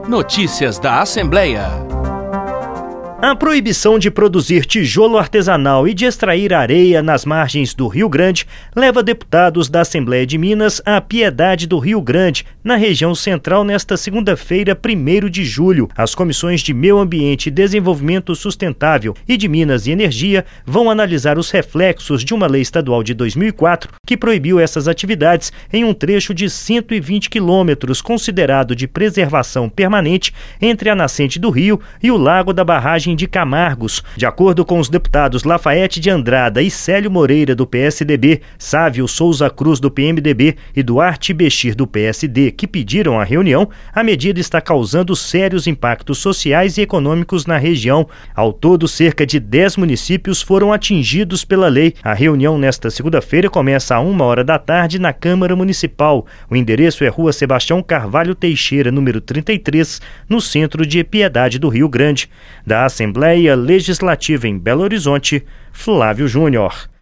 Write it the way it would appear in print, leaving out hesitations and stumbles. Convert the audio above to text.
Notícias da Assembleia. A proibição de produzir tijolo artesanal e de extrair areia nas margens do Rio Grande leva deputados da Assembleia de Minas à Piedade do Rio Grande, na região central, nesta segunda-feira, 1º de julho. As comissões de Meio Ambiente e Desenvolvimento Sustentável e de Minas e Energia vão analisar os reflexos de uma lei estadual de 2004 que proibiu essas atividades em um trecho de 120 quilômetros considerado de preservação permanente entre a nascente do rio e o lago da barragem de Camargos. De acordo com os deputados Lafayette de Andrada e Célio Moreira, do PSDB, Sávio Souza Cruz, do PMDB e Duarte Bechir, do PSD, que pediram a reunião, a medida está causando sérios impactos sociais e econômicos na região. Ao todo, cerca de 10 municípios foram atingidos pela lei. A reunião nesta segunda-feira começa às 13h na Câmara Municipal. O endereço é Rua Sebastião Carvalho Teixeira, número 33, no centro de Piedade do Rio Grande. Da Assembleia Legislativa em Belo Horizonte, Flávio Júnior.